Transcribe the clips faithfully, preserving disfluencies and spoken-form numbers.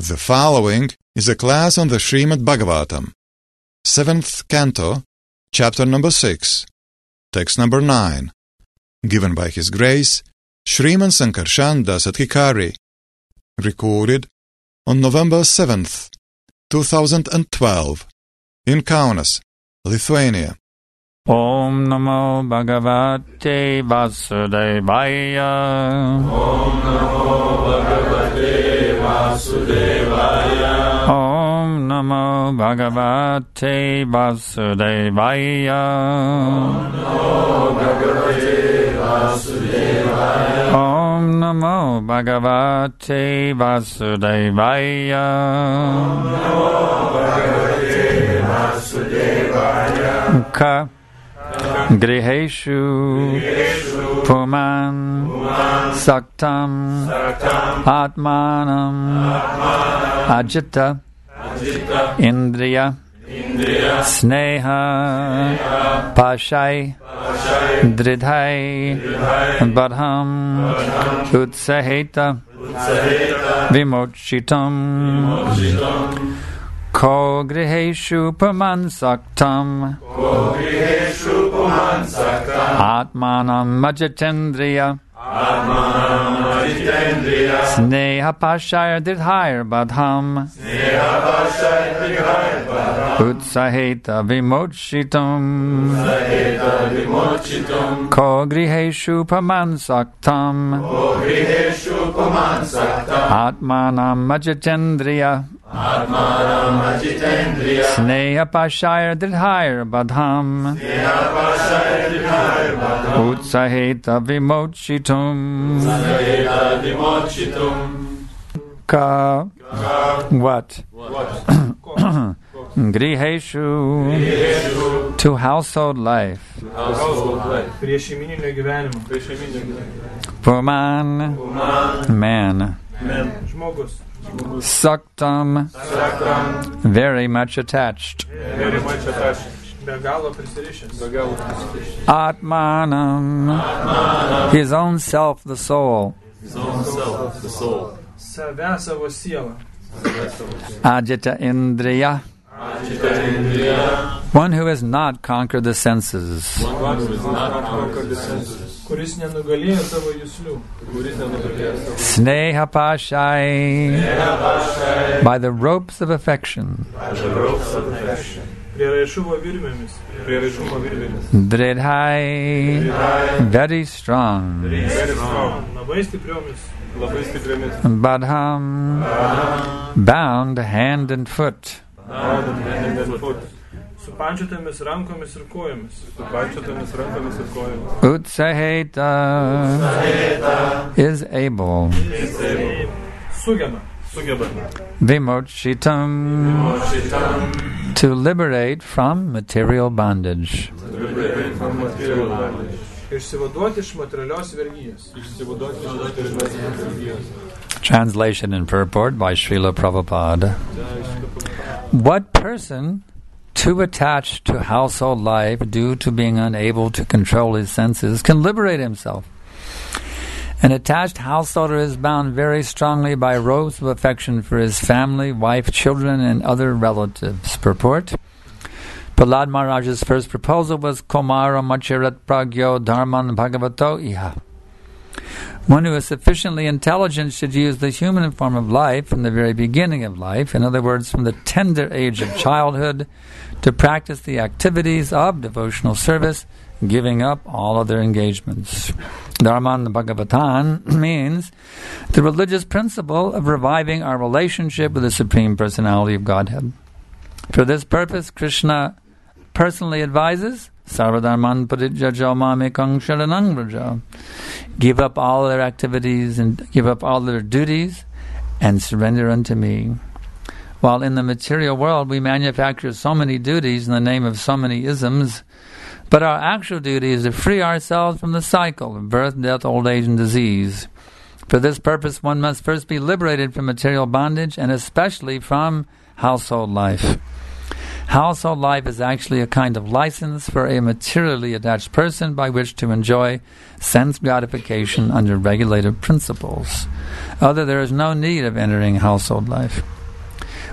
The following is a class on the Srimad Bhagavatam, seventh canto, chapter number six, text number nine, given by His Grace Shriman Sankarshan Das Adhikari, recorded on November seventh, two thousand twelve, in Kaunas, Lithuania. Om Namo Bhagavate Vasudevaya. Om Namo Bhagavate Vasudevaya. Om Namo Bhagavate Vasudevaya. Om Namo Bhagavate Vasudevaya. Om Namo Bhagavate Vasudevaya. Om Namo Bhagavate Vasudevaya. Ka Griheshu Puman Saktam Atmanam Ajita Indriya Sneha Pashai Dridhai Badham Utsaheta Vimochitam Ko griheshu paman saktam Atmanam majitendriya Sneha pashaya didhayar badham Utsaheta vimochitam Ko griheshu paman saktam Atmanam majitendriya Atmanam Ajitendriya Sneha Pashaya Dridhayar Badham Utsaheta Vimochitum Ka What? Griheshu To household life Puman Man Saktam, very much attached. Very much attached. Atmanam, his own self, the soul. His own self, the soul. Ajita Indriya, one who has not conquered the senses. One who has not conquered the senses. Sneha Pashai, by the ropes of affection. Dridhai, very strong. Badham, bound hand and foot. Utsaheta is able. Vimochitam, to liberate from material bondage. Translation and purport by Srila Prabhupada. What person too attached to household life due to being unable to control his senses can liberate himself? An attached householder is bound very strongly by ropes of affection for his family, wife, children, and other relatives. Purport. Prahlad Maharaj's first proposal was Komara Machirat Pragyo Dharman Bhagavato Iha. One who is sufficiently intelligent should use the human form of life from the very beginning of life, in other words, from the tender age of childhood, to practice the activities of devotional service, giving up all other engagements. Dharman Bhagavatan means the religious principle of reviving our relationship with the Supreme Personality of Godhead. For this purpose, Krishna personally advises, Sarvadharman Parijjajo Mamekang Sharanang Vraja. Give up all their activities and give up all their duties and surrender unto me. While in the material world we manufacture so many duties in the name of so many isms, but our actual duty is to free ourselves from the cycle of birth, death, old age, and disease. For this purpose, one must first be liberated from material bondage, and especially from household life. Household life is actually a kind of license for a materially attached person by which to enjoy sense gratification under regulative principles. Other, there is no need of entering household life.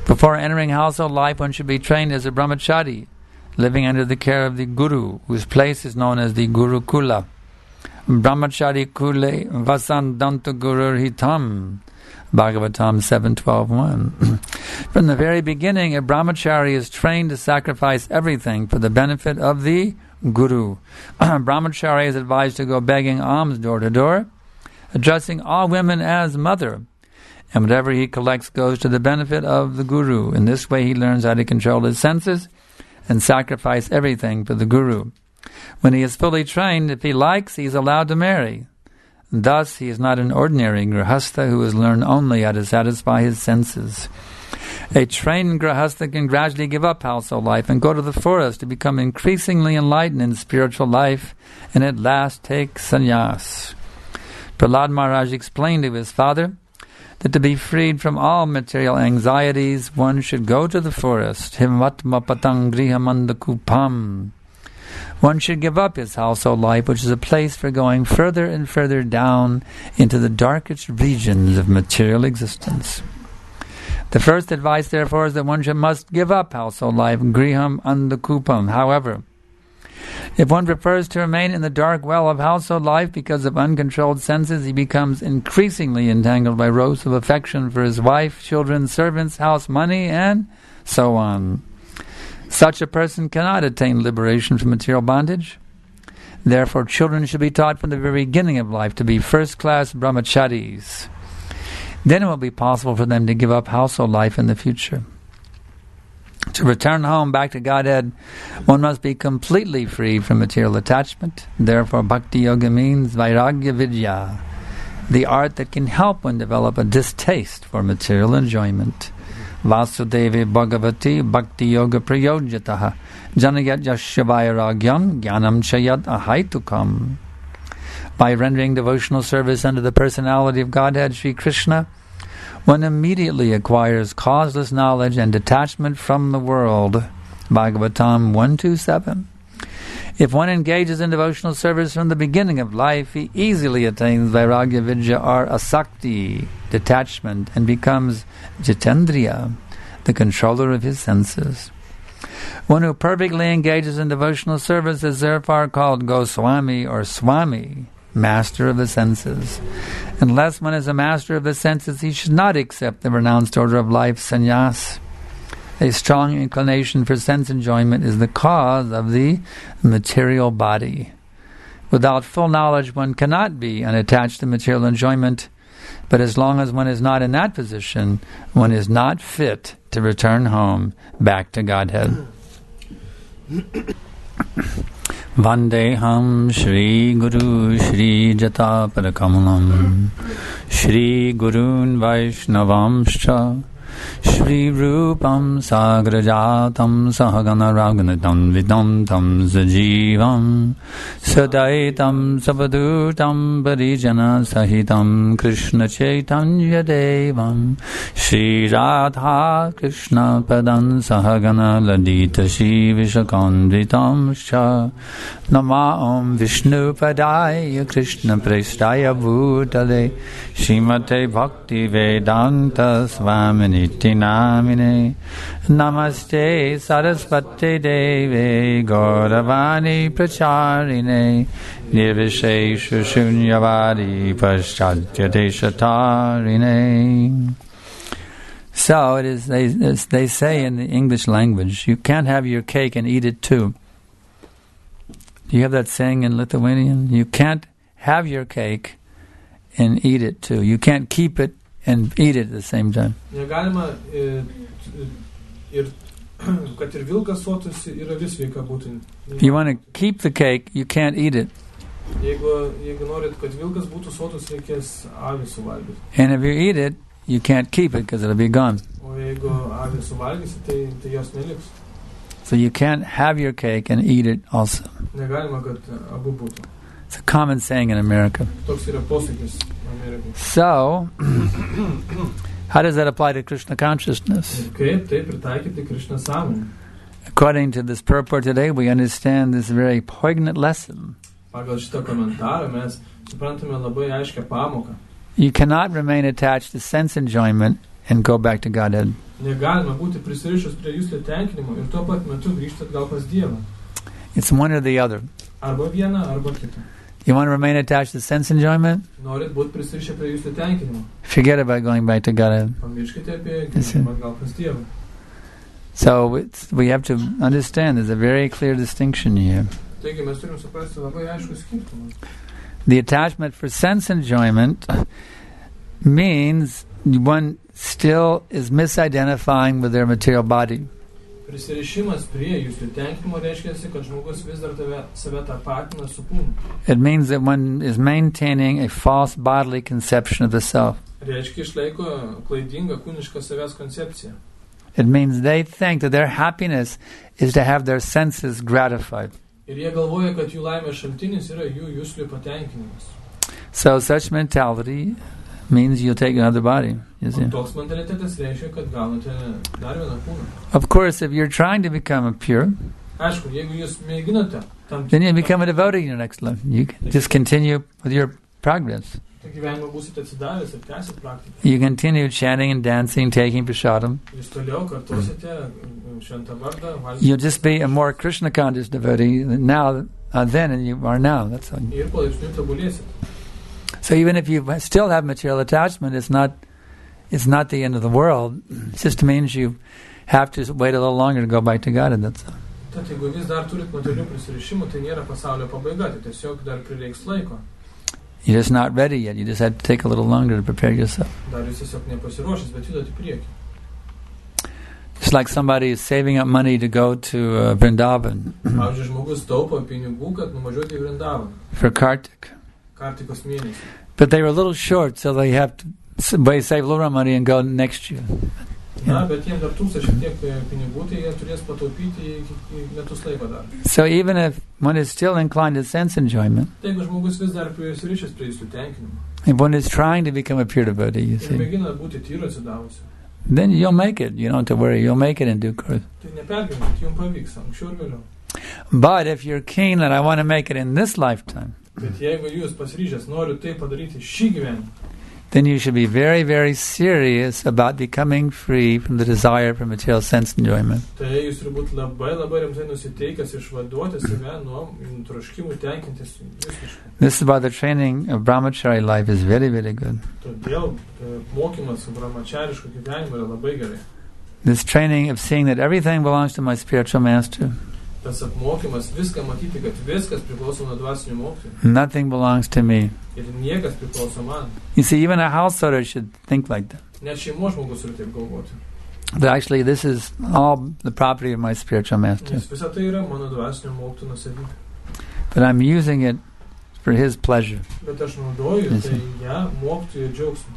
Before entering household life, one should be trained as a brahmachari, living under the care of the guru, whose place is known as the gurukula. Brahmachari kule vasandanta gurur hitam. Bhagavatam seven twelve one. From the very beginning, a brahmachari is trained to sacrifice everything for the benefit of the guru. Brahmachari is advised to go begging alms door to door, addressing all women as mother, and whatever he collects goes to the benefit of the guru. In this way he learns how to control his senses and sacrifice everything for the guru. When he is fully trained, if he likes, he is allowed to marry. Thus, he is not an ordinary grihastha who has learned only how to satisfy his senses. A trained grihastha can gradually give up household life and go to the forest to become increasingly enlightened in spiritual life, and at last take sannyas. Prahlad Maharaj explained to his father that to be freed from all material anxieties, one should go to the forest. Himatma patang grihamandakupam. One should give up his household life, which is a place for going further and further down into the darkest regions of material existence. The first advice, therefore, is that one should must give up household life, griham andakupam. However, if one prefers to remain in the dark well of household life because of uncontrolled senses, he becomes increasingly entangled by ropes of affection for his wife, children, servants, house, money, and so on. Such a person cannot attain liberation from material bondage. Therefore, children should be taught from the very beginning of life to be first-class brahmacharis. Then it will be possible for them to give up household life in the future. To return home back to Godhead, one must be completely free from material attachment. Therefore, Bhakti Yoga means Vairagya Vidya, the art that can help one develop a distaste for material enjoyment. Vasudevi Bhagavati Bhakti Yoga Prayojataha Janayat Yasya Vairagyam Jnanam Chayat Ahaitukam. By rendering devotional service under the personality of Godhead, Sri Krishna, one immediately acquires causeless knowledge and detachment from the world. Bhagavatam one twenty-seven. If one engages in devotional service from the beginning of life, he easily attains Vairagya Vidya or Asakti, detachment, and becomes Jitendriya, the controller of his senses. One who perfectly engages in devotional service is therefore called Goswami or Swami, master of the senses. Unless one is a master of the senses, he should not accept the renounced order of life, sannyas. A strong inclination for sense enjoyment is the cause of the material body. Without full knowledge, one cannot be unattached to material enjoyment, but as long as one is not in that position, one is not fit to return home back to Godhead. Vandeham Shri Guru Shri Jata Padakamalam Shri Gurun Vaishnavamscha Shri Rupam Sagrajatam Sahagana Raghunatam Vidam Tam Sajivam Sadaitam Sabadutam Parijana Sahitam Krishna Chaitanya Devam Shri Radha Krishna Padan Sahagana Ladita Shri Vishakandritam Sha Nama Om Vishnu Padaya Krishna Prestaya Bhutale Srimate Bhakti Vedanta Swamini Namine Namaste Saraswati Deve Gauravani Pracharine Nirvishesha Shunyavadi Paschatya Deshatarine. So it is. They they say in the English language, you can't have your cake and eat it too. Do you have that saying in Lithuanian? You can't have your cake and eat it too. You can't keep it and eat it at the same time. Negalima ir kad ir vilkas sotus ir avis sveika būtų. If you want to keep the cake, you can't eat it. Jeigu jeigu norit kad vilkas būtų sotus, reikės avį suvalgyti. And if you eat it, you can't keep it because it'll be gone. O jeigu avį suvalgysi, tai tai jos neliks. So you can't have your cake and eat it also. Negalima kad abu būtų. It's a common saying in America. Toks yra posakis Amerikoje. So, how does that apply to Krishna consciousness? Kaip tai pritaikyti Krishna sąmonę? According to this purport today, we understand this very poignant lesson. Pagal šitą komentarą mes suprantame labai aiškią pamoką. You cannot remain attached to sense enjoyment and go back to Godhead. Negalima būti prisirišus prie jūslų tenkinimo ir tuo pat metu grįžti atgal pas Dievą. It's one or the other. Arba viena, arba kita. You want to remain attached to sense enjoyment? Norit būti prisirišę prie jūslų tenkinimo. Forget about going back to God. Pamirškite apie grįžimą atgal pas Dievą. So it's, we have to understand there's a very clear distinction here. Taigi mes turim suprasti labai aiškų skirtumą. The attachment for sense enjoyment means one still is misidentifying with their material body. Prisirišimas prie jūsų tenkinimo reiškia, kad žmogus vis dar tave, save tapatina su kūnu. It means that one is maintaining a false bodily conception of the self. Reiškia, išlaiko klaidingą kūnišką savęs koncepciją. It means they think that their happiness is to have their senses gratified. Ir jie galvoja, kad jų laimės šaltinis yra jų jūslių patenkinimas. So such mentality means you'll take another body. You see? Toks mentalitetas reiškia, kad gaunate dar vieną kūną. Of course, if you're trying to become a pure, Aišku, jeigu jūs mėginate tam then you become a devotee in your next life. You can just continue with your progress. gyvenimą būsite atsidavęs ir tęsit praktiką. You continue chanting and dancing, taking prasadam. Jūs toliau kartosite šventą vardą, valgysite. You'll just be a more Krishna conscious devotee now uh, then than you are now. That's all. Ir palaipsniui tobulėsit. So even if you still have material attachment, it's not it's not the end of the world. It just means you have to wait a little longer to go back to God, and that's all. Tad jeigu vis dar turit materialių prisirišimų, tai nėra pasaulio pabaiga, tai tiesiog dar prireiks laiko. You're just not ready yet. You just have to take a little longer to prepare yourself. Dar jūs tiesiog nepasiruošęs, bet judat į priekį. It's like somebody is saving up money to go to uh, Vrindavan Pavyzdžiui, žmogus taupo pinigų, kad nuvažiuoti į Vrindavaną. for Kartik. Kartikos mėnesį. But they were a little short, so they have to s- wait, save a little money and go next year. Na, bet jiems dar trūksta šiek tiek pinigų, tai jie turės pataupyti iki metus laiko dar. So even if one is still inclined to sense enjoyment, Tai jeigu žmogus vis dar prisirišęs prie jūsų tenkinimo if one is trying to become a pure devotee, you ir see, mėgina būti tyru atsidavusi, then you'll make it. You don't have to worry. You'll make it in due course. tai nepergyvenkit, jums pavyks, anksčiau ir vėliau. But if you're keen that I want to make it in this lifetime, Bet jeigu jūs pasiryžęs noriu tai padaryti šį gyvenimą, then you should be very, very serious about becoming free from the desire for material sense enjoyment. tai jūs turi būti labai labai rimtai nusiteikęs išvaduoti save nuo troškimų tenkintis visiškai. This is why the training of brahmachari life is very, very good. Todėl e, mokymas brahmachariško gyvenimo yra labai gerai. This training of seeing that everything belongs to my spiritual master, Tas apmokymas viską matyti, kad viskas priklauso nuo dvasinių mokytojų nothing belongs to me. ir niekas priklauso man. You see, even a householder should think like that. Net šeimos žmogus turi taip galvoti. That actually this is all the property of my spiritual master. Nes visa tai yra mano dvasinio mokytojų nuosavybė. But I'm using it for his pleasure. Bet aš naudoju Yes. tai ją mokytojų džiaugsmą.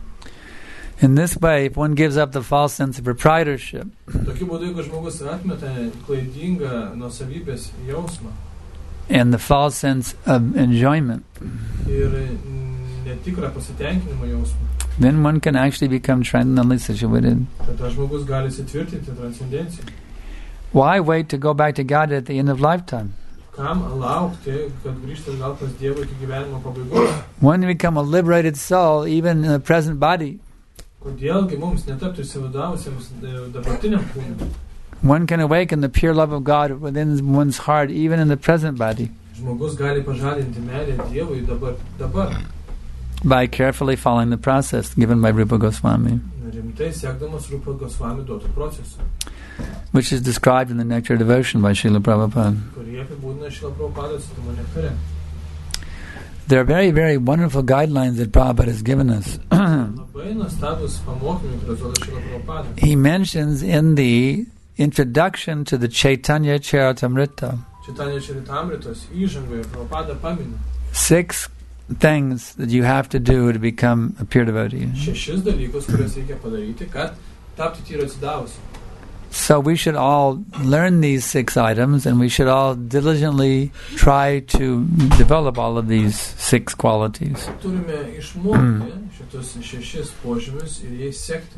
In this way, if one gives up the false sense of proprietorship, Tokiu būdu, jeigu žmogus atmeta klaidingą nuosavybės jausmą and the false sense of enjoyment, ir netikrą pasitenkinimo jausmą, then one can actually become transcendently situated. tada žmogus gali įsitvirtinti transcendenciją. Why wait to go back to God at the end of lifetime? Kam laukti, kad grįžtų gal pas Dievą iki gyvenimo pabaigos? One can become a liberated soul even in the present body. Kodėlgi mums netapti išsivadavusiems dabartiniam kūnui? One can awaken the pure love of God within one's heart even in the present body Žmogus gali pažadinti meilę Dievui dabar, dabar. by carefully following the process given by Rupa Goswami, Rimtai siekdamas Rupa Goswami duotų procesų, which is described in the Nectar of Devotion by Srila Prabhupada. kurie apibūdina Šrila Prabhupada Citimo nektare. There are very, very wonderful guidelines that Prabhupada has given us. Labai nuostabus pamokymai, kuriuos duoda Šrila Prabhupada. He mentions in the introduction to the Chaitanya Charitamrita Čitanya Čaritamritos įžangoje Prabhupada pamini six things that you have to do to become a pure devotee. šešis dalykus, kuriuos reikia padaryti, kad tapti tyru atsidavusi. So we should all learn these six items, and we should all diligently try to develop all of these six qualities. Turime išmokti šitus šešis požymius ir jais sekti.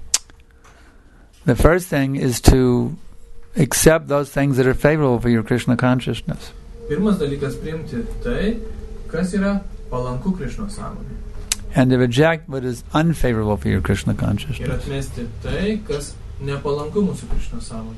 The first thing is to accept those things that are favorable for your Krishna consciousness. Pirmas dalykas priimti tai, kas yra palanku Krišnos sąmonė. and to reject what is unfavorable for your Krishna Ir consciousness. atmesti tai, kas nepalanku mūsų Krishna sąmonė.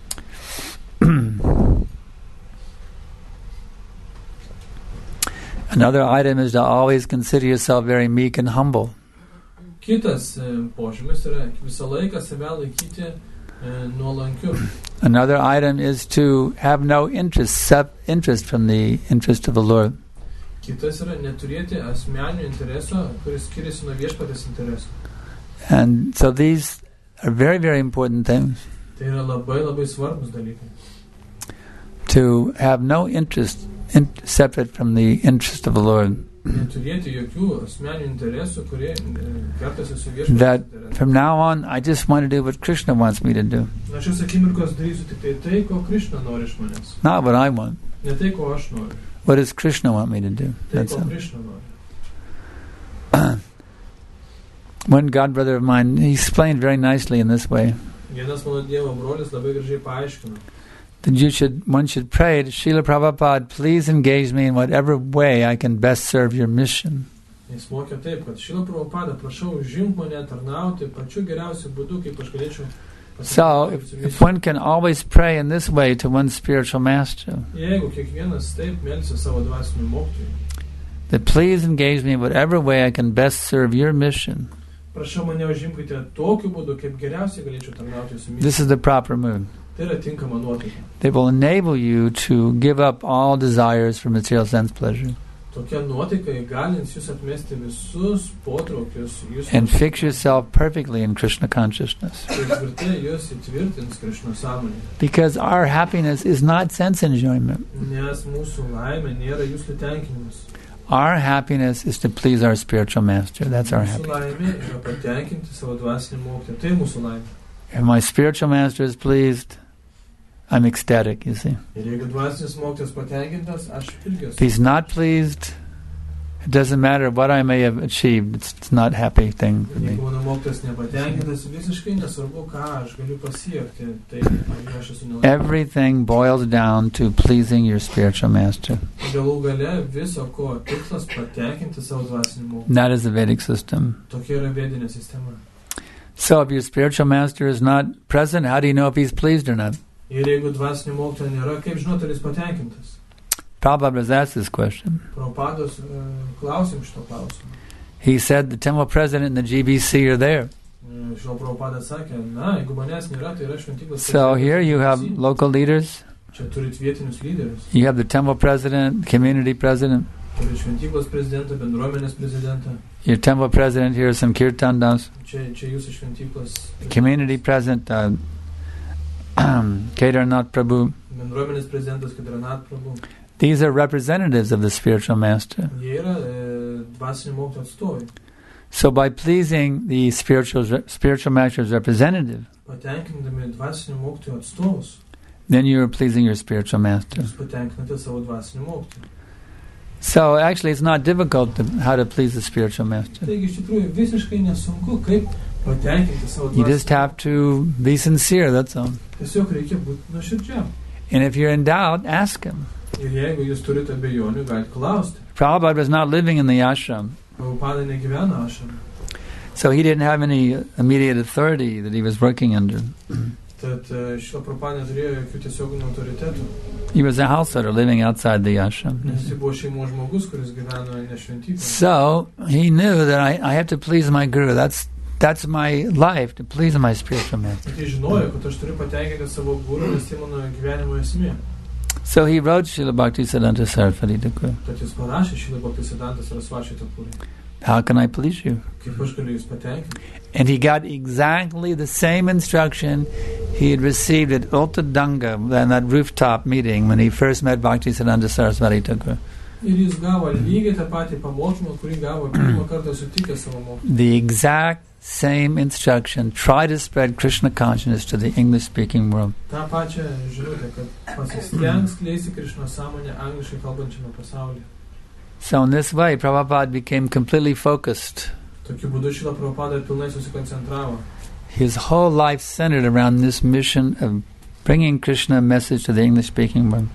Another item is to always consider yourself very meek and humble. Kitas e, požymis yra visą laiką save laikyti e, nuolankiu. Another item is to have no interest, sep- interest from the interest of the Lord. Kitas yra neturėti asmeninių interesų, kuris skiriasi nuo viešpatės interesų. And so these are very, very important things. Tai yra labai labai svarbus dalykai. To have no interest in, separate from the interest of the Lord. Neturėti jokių asmeninių interesų, kurie e, kertasi su viešpatės That interesu. from now on, I just want to do what Krishna wants me to do. Na, šios akimirkos darysiu tik tai tai, ko Krishna nori iš manęs. Not what I want. Ne tai, ko aš noriu. What does Krishna want me to do? Tai, That's ko all. Krishna nori. One god brother of mine, he explained very nicely in this way Vienas mano Dievo brolis labai gražiai paaiškino, that you should, one should pray to Srila Prabhupada, please engage me in whatever way I can best serve your mission. jis mokė taip, kad Šrila Prabhupada, prašau, užimk mane tarnauti pačiu geriausiu būdu, kaip aš galėčiau So, pasitarnauti if, jūsų if misijai. one can always pray in this way to one's spiritual master, Jeigu kiekvienas taip melsia savo dvasinių mokytojų, that please engage me in whatever way I can best serve your mission, prašau mane užimkite tokiu būdu, kaip geriausiai galėčiau tarnauti jūsų misijai. this is the proper mood. Tai yra tinkama nuotaika. They will enable you to give up all desires for material sense pleasure Tokia nuotaika įgalins jūs atmesti visus potraukius, jūs and fix yourself perfectly in Krishna consciousness. ir tvirtai jūs įtvirtins Krishna sąmonę. Because our happiness is not sense enjoyment. Nes mūsų laimė nėra jūsų tenkinimas. Our happiness is to please our spiritual master. That's our Mūsų happiness. laimė yra patenkinti savo dvasinį mokytoją. Tai mūsų laimė. If my spiritual master is pleased, I'm ecstatic, you see. Ir jeigu dvasinis mokytojas patenkintas, aš irgi If esu. he's not pleased, it doesn't matter what I may have achieved. It's, it's not a happy thing for me. Jeigu mano mokytojas nepatenkintas, visiškai nesvarbu, ką aš galiu pasiekti. Tai aš esu nelaimingas. Everything boils down to pleasing your spiritual master. Galų gale viso ko tikslas patenkinti savo dvasinį mokytoją. That is the Vedic system. Tokia yra vedinė sistema. So if your spiritual master is not present, how do you know if he's pleased or not? Ir jeigu dvasinio mokytojo nėra, kaip žinot, ar jis patenkintas? Prabhupada was asked this question. Prabhupados uh, klausim šito klausimą. He said the temple president and the G B C are there. Uh, Šio Prabhupada sakė, na, jeigu manęs nėra, tai yra šventyklos. So here you have prezidentas. local leaders, Čia turit vietinius lyderius. you have the temple president, community president. Turit šventyklos prezidentą, bendruomenės prezidentą. Your temple president here is some kirtandas. Čia, čia jūsų šventyklos Community president, uh, Kedarnath Prabhu. bendruomenės prezidentas, Kedarnath Prabhu. These are representatives of the spiritual master. Jie yra e, dvasinio mokytojo atstovai. So by pleasing the spiritual spiritual master's representative, Patenkindami dvasinio mokytojo atstovus, then you are pleasing your spiritual master. jūs patenkinate savo dvasinio mokytoją. So actually it's not difficult to, how to please the spiritual master. Taigi iš tikrųjų visiškai nesunku, kaip patenkinti savo You just dvasinio. have to be sincere, that's all. Tiesiog reikia būti nuoširdžiam. And if you're in doubt, ask him. Ir jeigu jūs turite abejonių, galite klausti. Prabhupada was not living in the ashram, Prabhupada negyvena ašam. so he didn't have any immediate authority that he was working under. Tad e, šito Prabhupada neturėjo jokių tiesioginių autoritetų. He was a householder living outside the ashram. Nes jis buvo šeimos žmogus, kuris gyveno ne šventykloje. So he knew that I, I have to please my guru. That's that's my life, to please my spiritual master. Bet jis žinojo, kad aš turiu patenkinti savo guru, nes tai mano gyvenimo esmė. So he wrote Srila Bhaktisiddhanta Saraswati Thakur. Tad jis parašė Šrila Bhaktisiddhanta Saraswati Thakurui. How can I please you? Kaip aš galiu jūs patenkinti? And he got exactly the same instruction he had received at Ultadanga, in that rooftop meeting when he first met Bhaktisiddhanta Saraswati Thakur. Ir jis gavo lygiai tą patį pamokymą, kurį gavo pirmą kartą sutikęs savo mokymą. The exact same instruction. Try to spread Krishna consciousness to the English-speaking world. Ta pačia žinutė, kad pasistengs skleisti Krishna sąmonę angliškai kalbančiame pasaulyje. So in this way, Prabhupada became completely focused. Tokiu būdu Šrila Prabhupada pilnai susikoncentravo. His whole life centered around this mission of bringing Krishna message to the English-speaking world.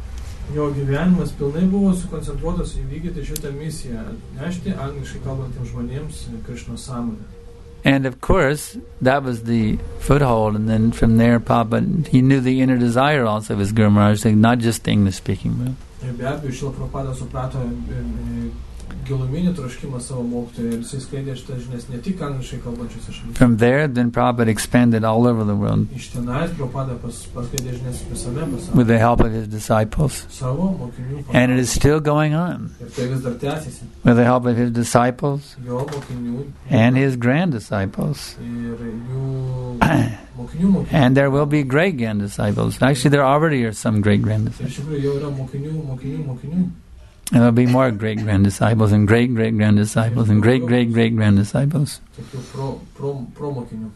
Jo gyvenimas pilnai buvo sukoncentruotas įvykdyti šitą misiją, nešti angliškai kalbantiems žmonėms Krišnos sąmonę. And of course, that was the foothold, and then from there, Papa, he knew the inner desire also of his Guru Maharaj, not just the English-speaking world. Ir be abejo, Šrila Prabhupada suprato giluminį troškimą savo mokytojo ir jis skleidė šitas žinias ne tik angliškai kalbančiose šalyse. From there, then Prabhupada expanded all over the world Iš tenais Prabhupada pas, paskleidė žinias visame pasaulyje. with the help of his disciples. Savo mokinių And it is still going on ir tai vis dar tęsiasi. with the help of his disciples Jo mokinių and his grand disciples. ir jų mokinių mokinių. And there will be great grand disciples. Actually, there already are some great grand Ir disciples. iš tikrųjų jau yra mokinių, mokinių, mokinių. And there will be more great grand disciples and great great grand disciples and great great great grand disciples. Tokių pro, pro, pro mokinių.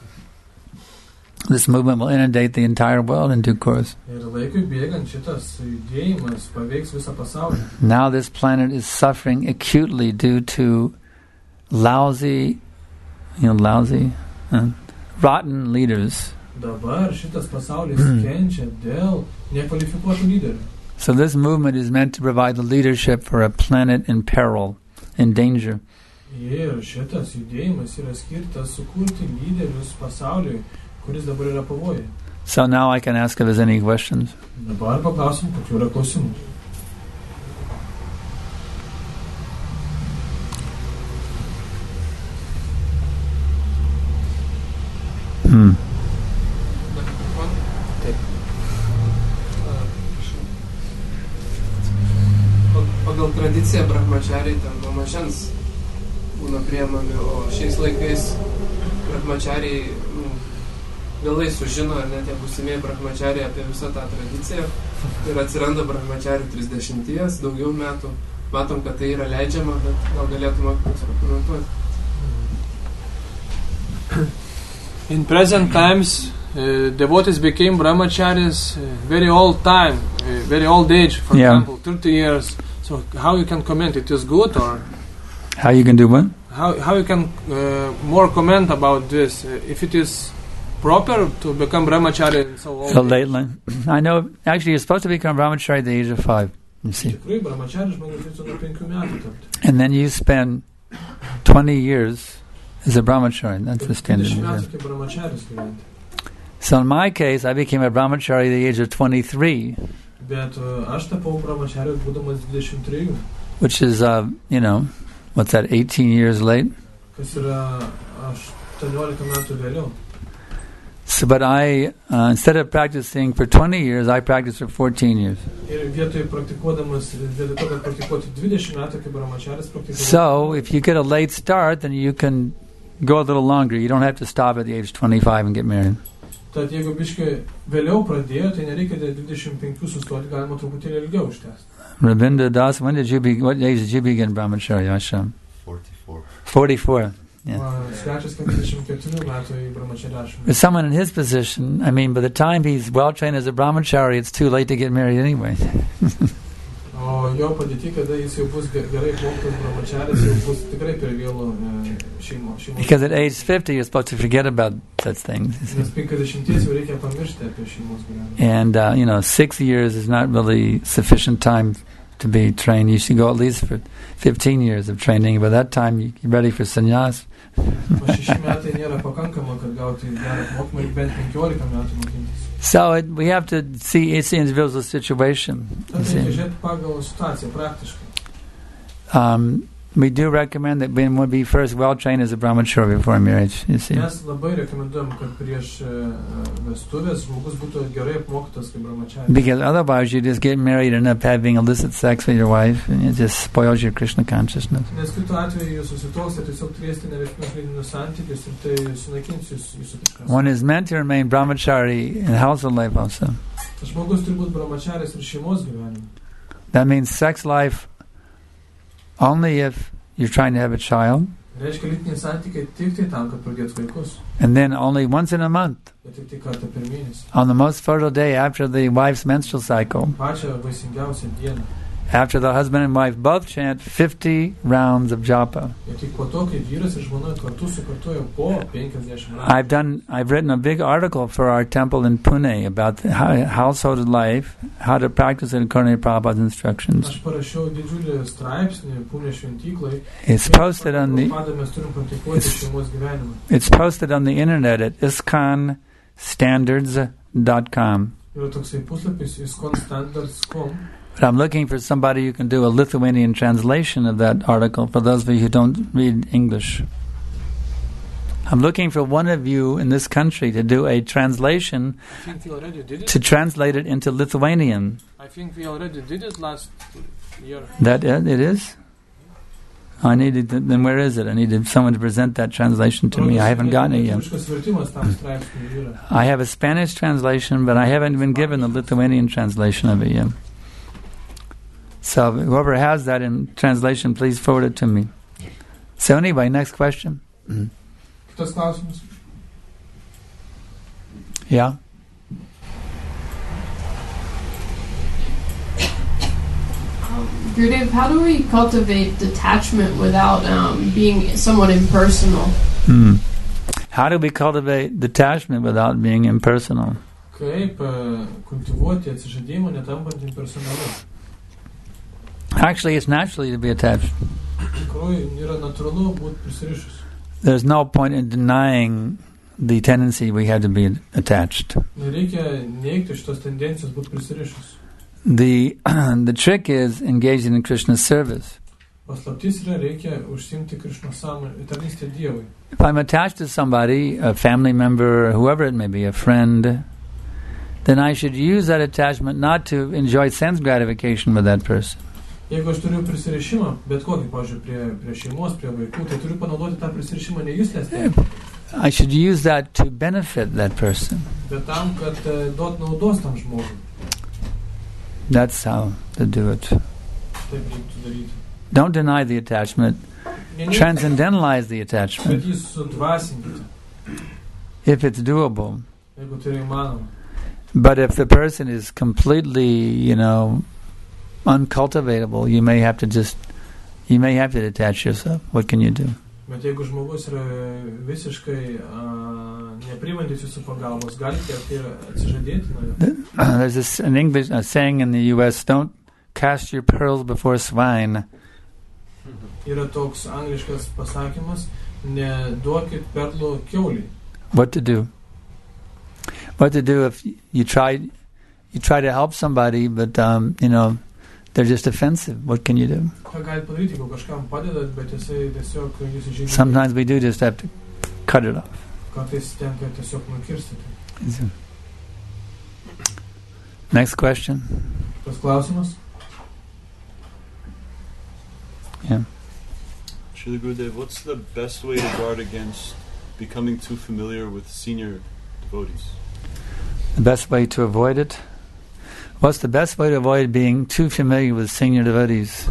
This movement will inundate the entire world in due course. Ir laikui bėgant šitas judėjimas paveiks visą pasaulį. Now this planet is suffering acutely due to lousy, you know, lousy, uh, rotten leaders. Dabar šitas pasaulis kenčia dėl nekvalifikuotų lyderių. So this movement is meant to provide the leadership for a planet in peril, in danger. Ir šitas judėjimas yra skirtas sukurti lyderius pasauliui, kuris dabar yra pavojai. So now I can ask if there's any questions. Dabar paklausim, kokių yra klausimų. Hmm. Pagal tradiciją brahmachariai ten nuo mažens būna priemami, o šiais laikais brahmachariai nu, vėlai sužino, ar net tie būsimieji brahmachariai apie visą tą tradiciją ir atsiranda brahmacharių trisdešimties, daugiau metų. Matom, kad tai yra leidžiama, bet gal galėtume pakomentuoti. In present times, uh, devotees became brahmacharis uh, very old time, uh, very old age, for Yeah. example, thirty years. So how you can comment, it is good, or How you can do what? how how you can uh, more comment about this, uh, if it is proper to become brahmachari in so old So age? lately, I know, actually you're supposed to become brahmachari at the age of five, you see. Tikrai brahmachari žmogus turėtų nuo penkių metų tapti. And then you spend twenty years as a brahmachari. That's the standard. dvidešimt metų kaip brahmacharis gyventi. So in my case, I became a brahmachari at the age of twenty-three, Bet uh, aš tapau brahmachari būdamas dvidešimt trejų, which is, uh, you know, what's that, eighteen years late? kas yra aštuoniolika metų vėliau. So, but I, uh, instead of practicing for twenty years, I practiced for fourteen years. Ir vietoj praktikuodamas, vietoj to, kad praktikuoti dvidešimt metų kaip brahmacharis praktikavau. So if you get a late start, then you can go a little longer. You don't have to stop at the age of twenty-five and get married. Tad jeigu biškai vėliau pradėjo, tai nereikia dėl dvidešimt penkių sustoti, galima truputėlį ilgiau užtęsti. Ravinda Das, when did you be, what age did you begin brahmacharya ashram? forty-four. forty-four. Yeah. Svečias keturiasdešimt keturių metų į brahmacharya ašramą. For someone in his position, I mean, by the time he's well trained as a brahmachari, it's too late to get married anyway. O jo padėti, kada jis jau bus ge- gerai mokytas brahmacharis, jau bus tikrai per vėlų e, šeimo. šeimos. Because at age fifty, you're supposed to forget about such things. you see. Nes penkiasdešimties jau reikia pamiršti apie šeimos gyvenimą. And, uh, you know, six years is not really sufficient time to be trained. You should go at least for fifteen years of training. By that time, you- you're ready for sannyas. O šeši metai nėra pakankama, kad gauti gerą apmokymą ir bent penkiolika metų mokintis. So it, we have to see each individual situation. you Tad reikia see. žiūrėti pagal situaciją praktiškai. Um, we do recommend that one would be first well trained as a brahmachari before marriage. You see, Mes labai rekomenduojam, kad prieš e, vestuvės žmogus būtų gerai apmokytas kaip brahmachari. because otherwise you just get married and end up having illicit sex with your wife, and it just spoils your Krishna consciousness. Nes kitu atveju jūs susitoksite tiesiog turėsite neveiksminus lydinius santykius ir tai sunaikins jūs, jūsų Krishna. One is meant to remain brahmachari in household life also. Žmogus turi būti brahmacharis ir šeimos gyvenime. That means sex life only if you're trying to have a child, Reiškia lytiniai santykiai tik tai tam, kad pradėtų vaikus. and then only once in a month, Bet tik tai kartą per mėnesį. on the most fertile day after the wife's menstrual cycle, Pačią vaisingiausią dieną. After the husband and wife both chant fifty rounds of japa. Ir tik po to, kai vyras ir žmona kartu sukartoja po penkiasdešimt raundų. I've done. I've written a big article for our temple in Pune about the ho- household life, how to practice it according to Prabhupada's instructions. Aš parašiau didžiulį straipsnį Punės šventyklai. It's posted on the. Prabhupada mes turim praktikuoti šeimos gyvenimą. It's posted on the internet at iskon standards dot com. Yra toksai puslapis iskon standards dot com. But I'm looking for somebody who can do a Lithuanian translation of that article for those of you who don't read English. I'm looking for one of you in this country to do a translation, I think we already did it. to translate it into Lithuanian. I think we already did it last year. That it, it is? I needed to, then where is it? I needed someone to present that translation to me. I haven't gotten it yet. I have a Spanish translation, but I haven't been given the Lithuanian translation of it yet. So whoever has that in translation, please forward it to me. So anyway, next question. Mm. Yeah? Gurudev, how do we cultivate detachment without um, being somewhat impersonal? Mm. How do we cultivate detachment without being impersonal? Kaip uh, kultivuoti atsižadėjimą netampant impersonalu? Actually, it's naturally to be attached. There's no point in denying the tendency we have to be attached. The the trick is engaging in Krishna's service. If I'm attached to somebody, a family member, whoever it may be, a friend, then I should use that attachment not to enjoy sense gratification with that person. Jeigu aš turiu prisirišimą, bet kokį, pavyzdžiui, prie, prie šeimos, prie vaikų, tai turiu panaudoti tą prisirišimą nejuslės. I should use that to benefit that person. Bet tam, kad uh, duot naudos tam žmogui. That's how to do it. Taip reiktų daryti. Don't deny the attachment. Transcendentalize the attachment. Bet jį sudvasinkite. If it's doable. Jeigu tai yra įmanoma. But if the person is completely, you know, uncultivatable, you may have to just, you may have to detach yourself. What can you do? Bet jeigu žmogus yra visiškai uh, nepriimantis jūsų pagalbos, galite ir atsižadėti nuo jo. There's this, an English a saying in the U S, don't cast your pearls before swine. Yra toks angliškas pasakymas, neduokit perlų kiauliai. What to do? What to do if you try, you try to help somebody, but um, you know, they're just offensive. What can you do? Sometimes we do just have to cut it off. Next question. Yeah. Srila Gurudev, what's the best way to guard against becoming too familiar with senior devotees? The best way to avoid it? What's the best way to avoid being too familiar with senior devotees?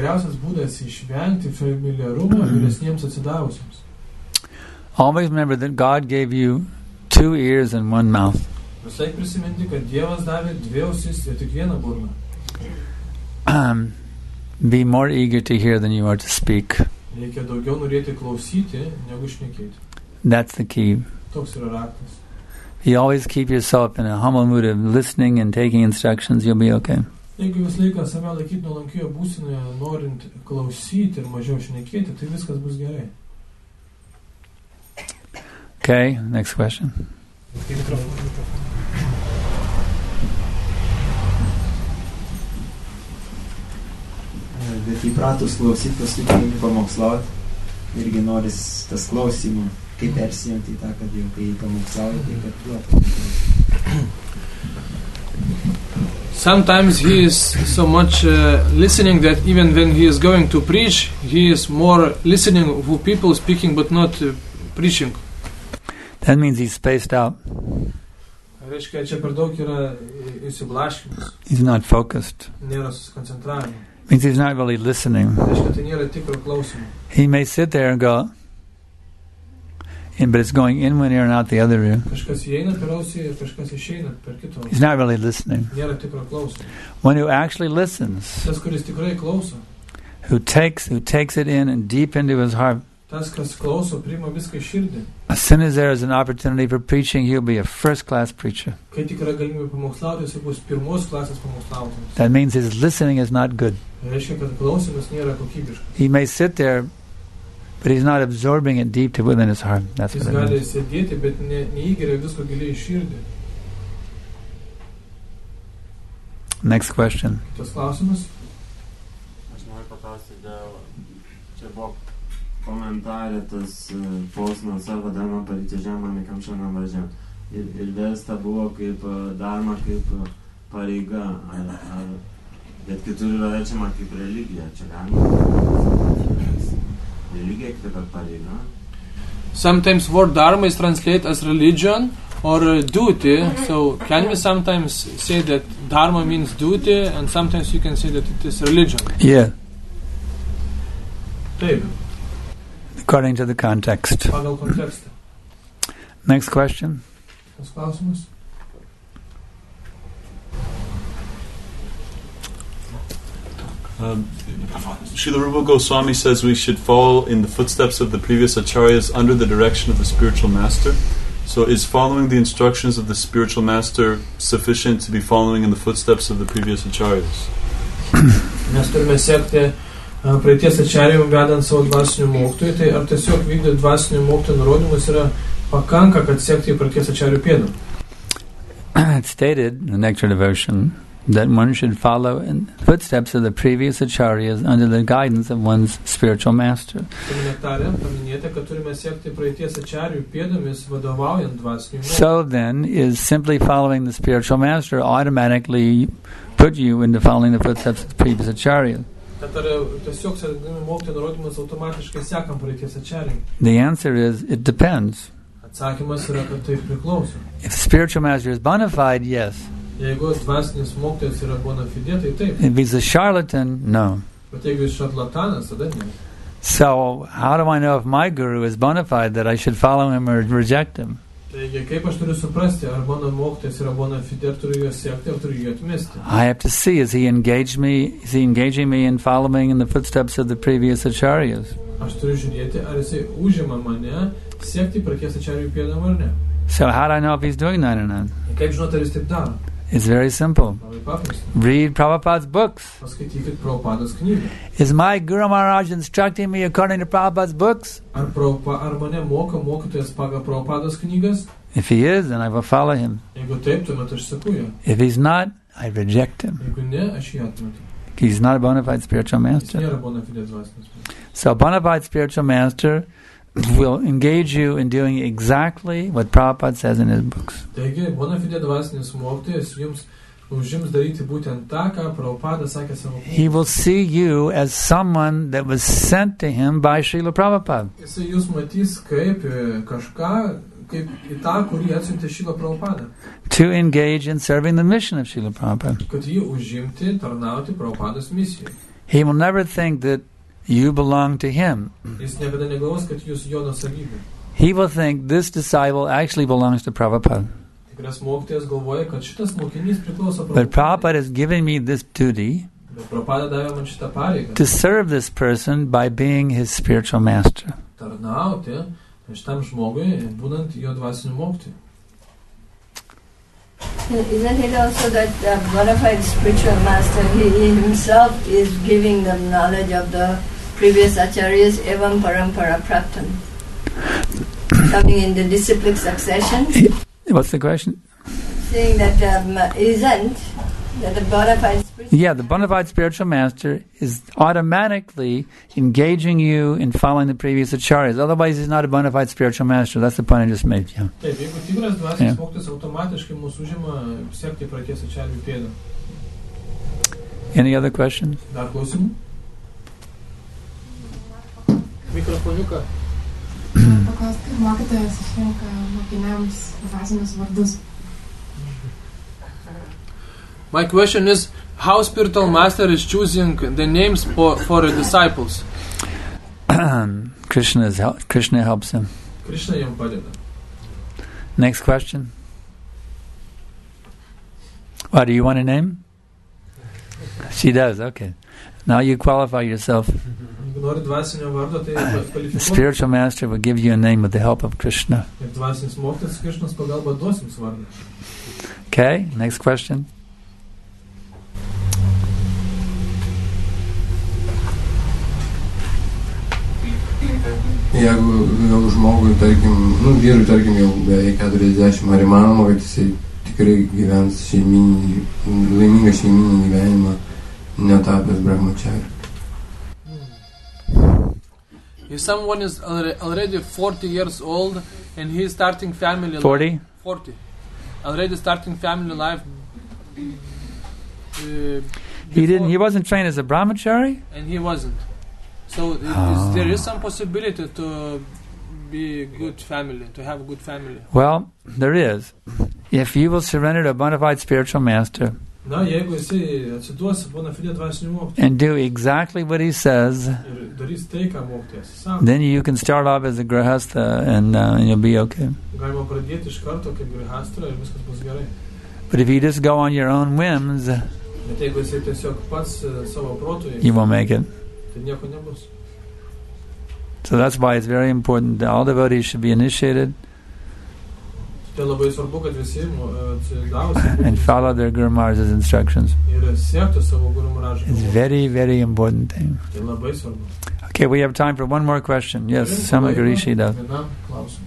Always remember that God gave you two ears and one mouth. Um, be more eager to hear than you are to speak. That's the key. You always keep yourself in a humble mood of listening and taking instructions, you'll be okay. Okay, next question. Bet įpratus klausyti, paskui paimi pamokslauti, irgi noris tas klausimų, kaip persijimti tą, kad jau kai pamokslauti, tai kad duotų. Sometimes he is so much uh, listening that even when he is going to preach, he is more listening to people speaking but not uh, preaching. That means he's spaced out. Reiškia, čia per daug yra įsiblaškymas. He's not focused. Nėra susikoncentravimo. Means he's not really listening. Reiškia, tai nėra tikro klausimo. He may sit there and go, and, but it's going in one ear and out the other ear. Kažkas įeina per ausį ir kažkas išeina per kitą He's ausį. not really listening. Nėra tikro klauso. One who actually listens, Tas, kuris tikrai klauso, who takes who takes it in and deep into his heart. tas, kas klauso, priima viską į širdį. As soon as there is an opportunity for preaching, he'll be a first-class preacher. Kai tik yra galimybė pamokslauti, jis bus pirmos klasės pamokslautojas. That means his listening is not good. Tai reiškia, kad klausimas nėra kokybiškas. He may sit there, but he's not absorbing it deep to within his heart. That's Jis what it gali means. sėdėti, bet ne, neįgeria visko giliai į širdį. Next question. Kitas klausimas. Aš noriu paklausti dėl, čia buvo komentarė tas uh, posmas arba dharma parityažama nekam šanam varžam. Ir, ir vesta buvo kaip uh, dharma, kaip uh, pareiga. Ar, ar, bet kitur yra verčiama kaip religija. Čia galima. Religija kaip kaip pareiga. Sometimes word dharma is translated as religion or uh, duty. So can we sometimes say that dharma means duty and sometimes you can say that it is religion? Yeah, Taip, according to the context. pagal kontekstą. Next question. Tas klausimas. Um, Srila Rupa Goswami says we should follow in the footsteps of the previous acharyas under the direction of the spiritual master. So is following the instructions of the spiritual master sufficient to be following in the footsteps of the previous acharyas? Mes turime sekti uh, praeities ačarijų vedant savo dvasinių mokytojų, tai ar tiesiog vykdyti dvasinių mokytojų nurodymus yra pakanka, kad sekti praeities ačarijų pėdų? It's stated in the Nectar Devotion that one should follow in the footsteps of the previous acharyas under the guidance of one's spiritual master. Nektarė paminėta, kad turime sekti praeities ačarijų pėdomis vadovaujant dvasinių mokytojų. So then, is simply following the spiritual master automatically put you into following the footsteps of the previous acharyas? Tad ar tiesiog sekdami mokytojų nurodymus automatiškai sekam praeities ačarijų? The answer is, it depends. Atsakymas yra, kad tai priklauso. If the spiritual master is bona fide, yes. Jeigu dvasinis mokytojas yra bona fide, tai taip. If he's a charlatan, no. Bet jeigu jis šarlatanas, tada ne. So, how do I know if my guru is bona fide that I should follow him or reject him? Taigi, kaip aš turiu suprasti, ar mano mokytojas yra bona fide, ar turiu juos sekti, ar turiu jį atmesti? I have to see, is he engaged me, is he engaging me in following in the footsteps of the previous acharyas? Aš turiu žiūrėti, ar jisai užima mane sekti praeities ačarijų pėdom ar ne. So how do I know if he's doing that or not? Kaip žinot, ar jis taip daro? It's very simple. Labai paprasta. Read Prabhupada's books. Paskaitykit Prabhupados knygą. Is my Guru Maharaj instructing me according to Prabhupada's books? Ar, Prabhupa, ar mane moka mokytojas pagal Prabhupados knygas? If he is, then I will follow him. Jeigu taip, tuomet aš seku jo. If he's not, I reject him. Jeigu ne, aš jį atmetu. He's not a bona fide spiritual Jis master. nėra bona fide dvasinis. So bona fide spiritual master will engage you in doing exactly what Prabhupada says in his books. Taigi, bona fide dvasinis mokytojas jums užims daryti būtent tą, ką Prabhupada sakė savo knygą. He will see you as someone that was sent to him by Srila Prabhupada. Jisai jūs matys kaip e, kažką, kaip į tą, kurį atsiuntė Srila Prabhupada. To engage in serving the mission of Srila Prabhupada. Kad jį užimti, tarnauti Prabhupados misijai. He will never think that you belong to him. Jis niekada negalvos, kad jūs jo nuosavybė. He will think this disciple actually belongs to Prabhupada. Tikras mokytojas galvoja, kad šitas mokinys priklauso But Prabhupada. Prabhupada is giving me this duty Bet Prabhupada davė man šitą pareigą. to serve this person by being his spiritual master. Tarnauti šitam žmogui, būnant jo dvasiniu mokytoju. Isn't it also that the bona fide spiritual master, he, he himself is giving them knowledge of the previous acharyas, evam parampara praptam, coming in the disciplic succession? What's the question? Saying that um, isn't that the bona fide spiritual Yeah, the bona fide spiritual master is automatically engaging you in following the previous acharyas. Otherwise, he's not a bona fide spiritual master. That's the point I just made. Yeah. Taip, jeigu tikras dvasinis mokytojas automatiškai mūsų užima sekti praeities ačarijų pėdą. Any other questions? Dar klausimų? Mikrofoniuką. Paklausti, kaip mokytojas išrenka mokiniams dvasinius vardus. My question is, how spiritual master is choosing the names for, for the disciples? Krishna is hel- Krishna helps him. Krishna jam padeda. Next question. What, do you want a name? She does, okay. Now you qualify yourself. Jeigu nori dvasinio vardo, tai kvalifikuok. The spiritual master will give you a name with the help of Krishna. Ir dvasinis mokytojas Krishnos pagalba duos jums vardą. Okay, next question. Jeigu jau žmogui, tarkim, nu, vyrui, tarkim, jau beveik keturiasdešimt, ar įmanoma, kad jisai tikrai gyvens šeiminį, laimingą šeiminį gyvenimą, netapęs brahmachari? If someone is already forty years old and he is starting family forty? life... forty? Already starting family life... Uh, he didn't. He wasn't trained as a brahmachari? And he wasn't. So it Oh. is, there is some possibility to be a good family, to have a good family. Well, there is. If you will surrender to a bona fide spiritual master Na, jeigu jisai atsiduos bona fide dvasinių mokytojų and do exactly what he says, ir darys tai, ką mokytojas sako, then you can start off as a grihastha and, uh, and you'll be okay. galima pradėti iš karto kaip grihastra ir viskas bus gerai. But if you just go on your own whims, Bet jeigu jisai tiesiog pats uh, savo protų, you won't make it. tai nieko nebus. So that's why it's very important that all devotees should be initiated Tai labai svarbu, kad visi atsidavus and follow their Guru Maharaj's instructions. ir siektų savo Guru Maharajų. It's very, very important thing. Tai labai svarbu. Okay, we have time for one more question. Yes, Samagarishi does. Vienam klausimui.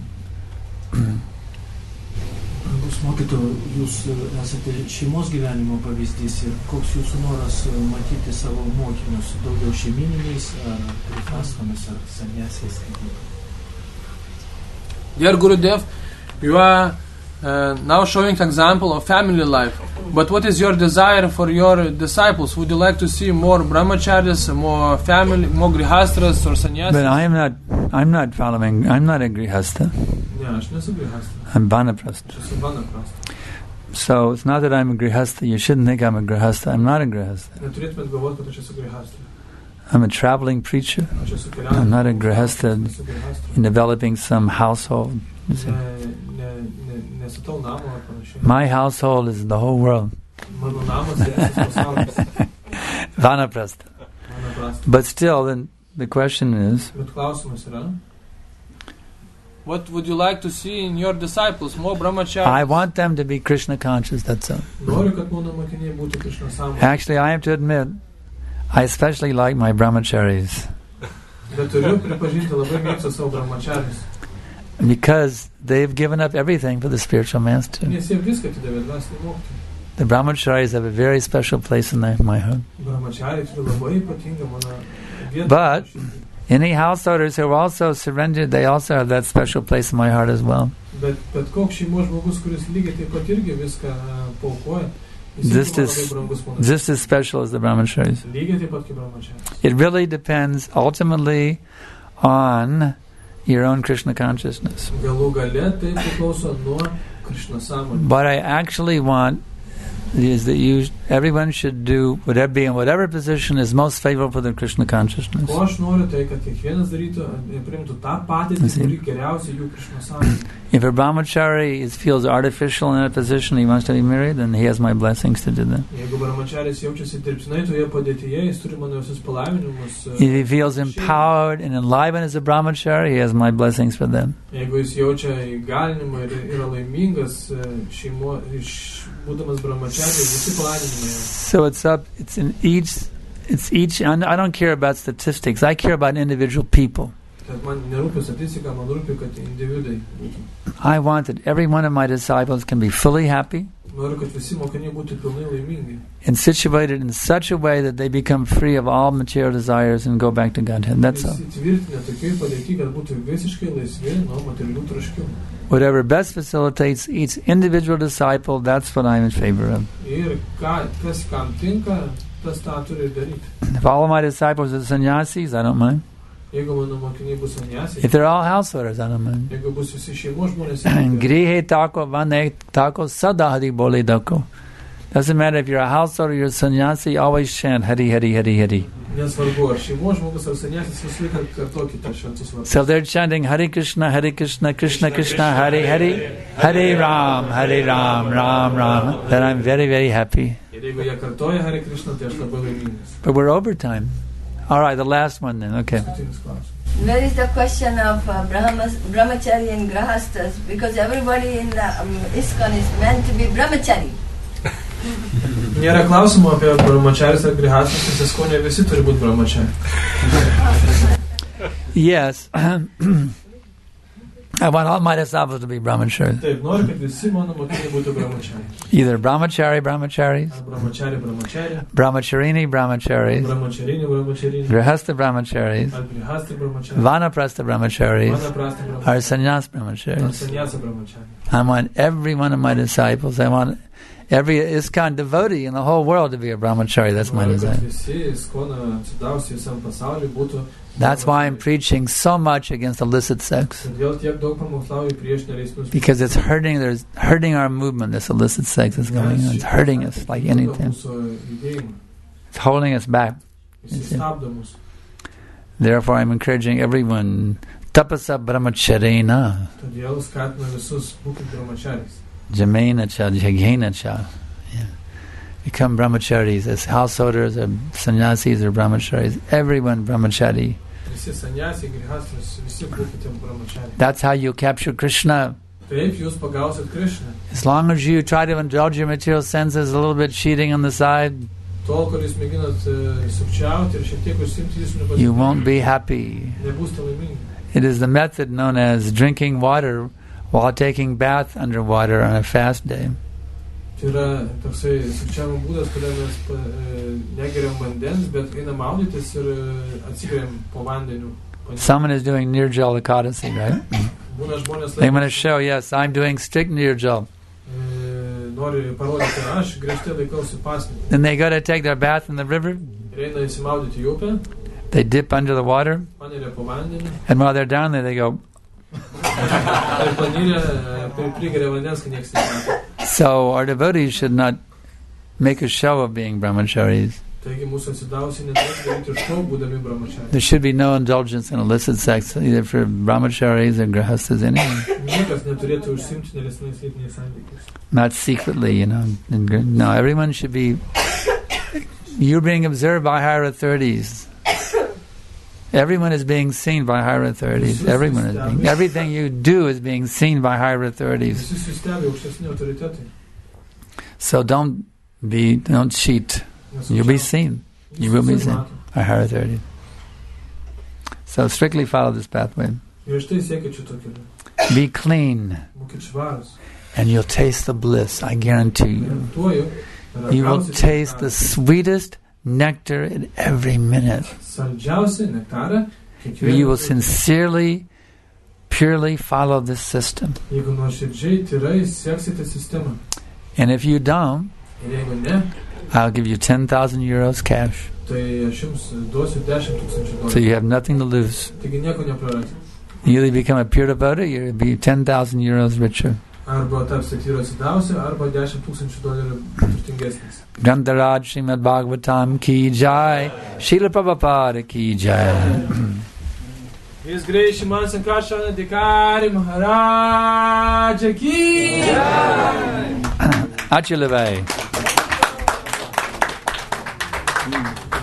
Jūs mokytojau, jūs esate šeimos gyvenimo pavyzdys ir koks jūsų noras matyti savo mokinius, daugiau šeimininiais ar grihasthomis ar sannyasiais? Dear Gurudev, you are uh, now showing example of family life. But what is your desire for your disciples? Would you like to see more brahmacharis, more family, more grihastras or sannyasis? But I am not. I'm not following. I'm not a grihastha. Ne, aš nesu grihastha. I'm vanaprastha. Aš esu vanaprastha. So it's not that I'm a grihastha. You shouldn't think I'm a grihastha. I'm not a grihastha. Neturėtumėt galvoti, kad aš esu grihastha. I'm a traveling preacher. Aš esu keliaujantis. I'm not a grihastha in developing some household. You see. Ne, ne, ne, nesatau namo ar panašiai. My household is the whole world. Mano namas yra visas pasaulis. Vanaprastha. Vanaprastha. But still, then the question is, Bet klausimas yra, what would you like to see in your disciples? More brahmacharis? I want them to be Krishna conscious, that's all. Noriu, kad mano mokiniai būtų Krishna sąmonėje. Actually, I have to admit, I especially like my brahmacharis. Bet turiu pripažinti, labai mėgstu savo brahmacharis. Because they've given up everything for the spiritual master. Nes jie viską atidavė dvasinį mokytoją. The brahmacharis have a very special place in my, my home. Brahmachariai turi labai ypatingą mano vietą. But any householders who also surrendered, they also have that special place in my heart as well. Bet, bet koks šeimos žmogus, kuris lygiai taip pat irgi viską uh, paukoja, Just as, just as special as the brahmacharis. Lygiai taip pat kaip brahmacharis. It really depends ultimately on your own Krishna consciousness. Galų gale tai priklauso nuo Krishna sąmonės. What I actually want is that you, everyone should do whatever, be in whatever position is most favorable for the Krishna consciousness. Ko aš noriu, tai kad kiekvienas darytų, priimtų tą patirtį, kuri geriausiai jų Krishna sąmonė. If a brahmachari is, feels artificial in a position, he wants to be married, then he has my blessings to do that. Jeigu brahmacharis jaučiasi dirbtinai toje padėtyje, jis turi mano visus palaiminimus. If he feels empowered and enlivened as a brahmachari, he has my blessings for them. Jeigu jis jaučia įgalinimą ir yra laimingas šeimo, būdamas brahmachari, visi palaiminimai. So it's up, it's in each, it's each, I don't care about statistics, I care about individual people. I want that every one of my disciples can be fully happy and situated in such a way that they become free of all material desires and go back to Godhead. That's all. Whatever best facilitates each individual disciple, that's what I'm in favor of. If all of my disciples are sannyasis, I don't mind. If they're all householders, I don't mind. Grihe tako vane tako sadahari bole dako. Doesn't matter if you're a householder or you're a sannyasi, always chant Hari Hari Hari Hari. So they're chanting Hare Krishna, Hare Krishna, Krishna Krishna, Hare Hare, Hare Ram, Hare Ram, Ram Ram. Then I'm very, very happy. But we're over time. All right, the last one then. Okay. Where is the question of uh, Brahmas, brahmachari and grahastas? Because everybody in the um, ISKCON is meant to be brahmachari. Nėra klausimų apie brahmacharis ar grihastas, nes ISKCON visi turi būti brahmachari. Yes. I want all my disciples to be brahmachari. Taip, noriu, kad visi mano mokiniai būtų brahmachari. Either brahmachari, brahmacharis, Brahmachari, brahmachari, brahmacharini, brahmacharis, brahmacharini, brahmacharini, grihasta brahmacharis, grihasta brahmachari, vanaprastha brahmacharis, vanaprastha brahmachari, or sannyas brahmacharis. sannyasa brahmachari. I want every one of my disciples, I want every ISKCON devotee in the whole world to be a brahmachari. That's my desire. That's why I'm preaching so much against illicit sex. Because it's hurting, there's hurting our movement, this illicit sex is going on. It's hurting us like anything. It's holding us back. Therefore I'm encouraging everyone, tapasa brahmacharena. Jamena cha, jagena cha. Yeah. Become brahmacharis as householders or sannyasis or brahmacharis. Everyone brahmachari. That's how you capture Krishna. As long as you try to indulge your material senses a little bit, cheating on the side, you won't be happy. It is the method known as drinking water while taking bath underwater on a fast day. Someone is doing Nirjal Ekadasi, right? They want to show, yes, I'm doing strict Nirjal. Then they go to take their bath in the river. They dip under the water. And while they're down there, they go... So our devotees should not make a show of being brahmacharis. There should be no indulgence in illicit sex, either for brahmacharis or grihastas, anyone. Not secretly, you know. No, everyone should be... You're being observed by higher authorities. Everyone is being seen by higher authorities. Everyone is being, everything you do is being seen by higher authorities. So don't be, don't cheat. You'll be seen. You will be seen by higher authorities. So strictly follow this pathway. Be clean, and you'll taste the bliss. I guarantee you. You will taste the sweetest nectar in every minute. You will sincerely, purely follow this system. And if you don't, I'll give you ten thousand euros cash. So you have nothing to lose. You either become a pure devotee, you'll be ten thousand euros richer. Grantaraj Srimad Bhagavatam ki jai, Srila Prabhupada ki jai. His Grace Shriman Sankarshan Adhikari Maharaj ki jai. Achila bhai.